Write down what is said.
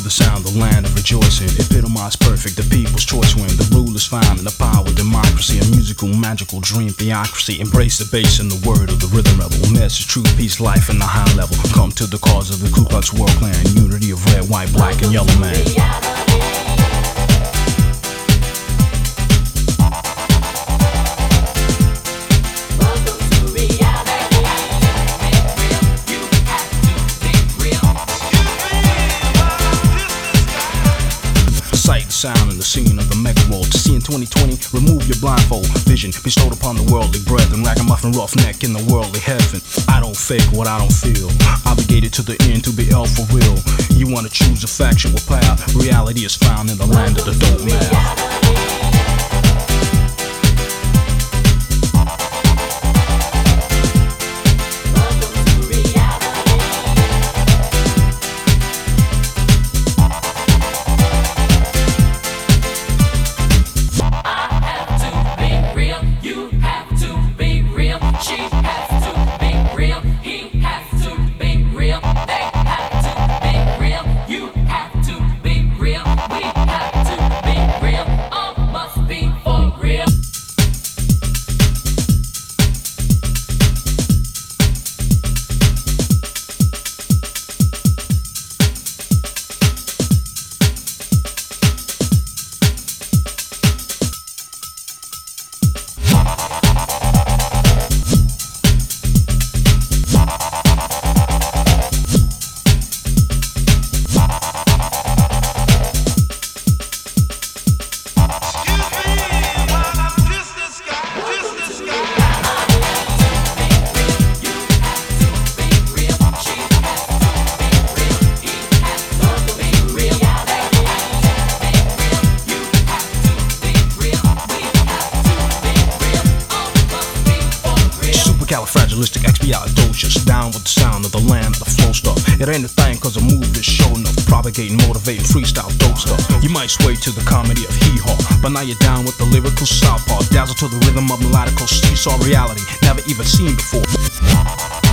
the sound, the land of rejoicing. Epitomized perfect, the people's choice win. The rule is found in the power of democracy. A musical, magical dream, theocracy. Embrace the bass and the word of the rhythm rebel. Message, truth, peace, life in the high level. Come to the cause of the Ku Klux World Clan. Unity of red, white, black, and yellow man. Sight, sound, and the scene of the mega world. To see in 2020, remove your blindfold. Vision bestowed upon the worldly brethren. Ragamuffin roughneck in the worldly heaven. I don't fake what I don't feel. Obligated to the end to be L for real. You wanna choose a factual path. Reality is found in the land of the dope man. Supercalifragilisticexpialidocious, down with the sound of the land of the flow stuff. It ain't a thing cause a move is show enough. Propagating, motivating, freestyle dope stuff. You might sway to the comedy of hee-haw, but now you're down with the lyrical southpaw. Dazzle to the rhythm of melodical seesaw reality, never even seen before.